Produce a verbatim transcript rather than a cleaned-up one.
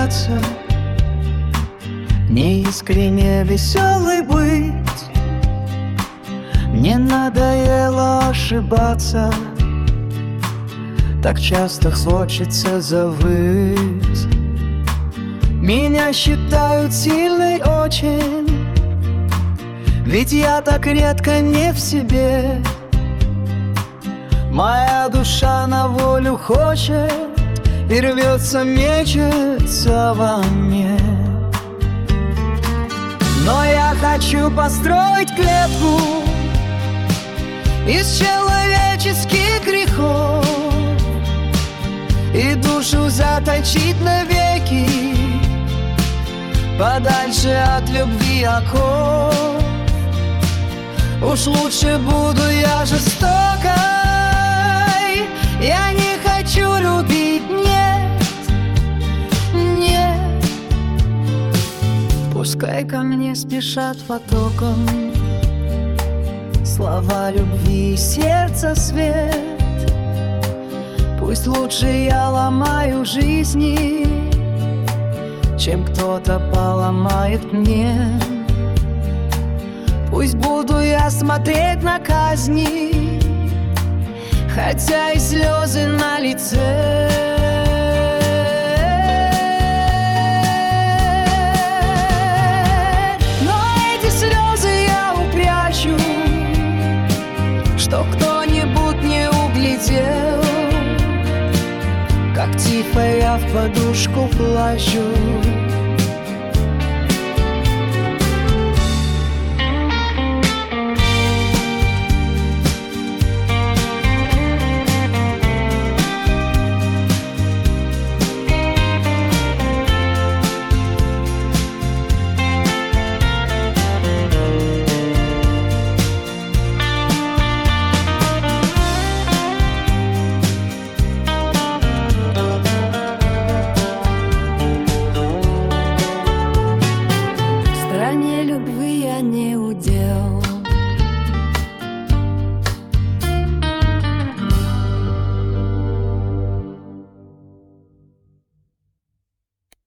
бояться неискренне веселый быть. Мне надоело ошибаться, так часто хочется завыть. Меня считают сильной очень, ведь я так редко не в себе. Моя душа на волю хочет и рвется, мечется во мне. Но я хочу построить клетку из человеческих грехов и душу заточить навеки подальше от любви оков. Уж лучше буду я жестокой, я не хочу любить, нет, нет. Пускай ко мне спешат потоком слова любви и сердца свет. Пусть лучше я ломаю жизни, чем кто-то поломает мне. Пусть буду я смотреть на казни, хотя и слезы на лице. Но эти слезы я упрячу, чтоб кто-нибудь не углядел, как тихо я в подушку плачу.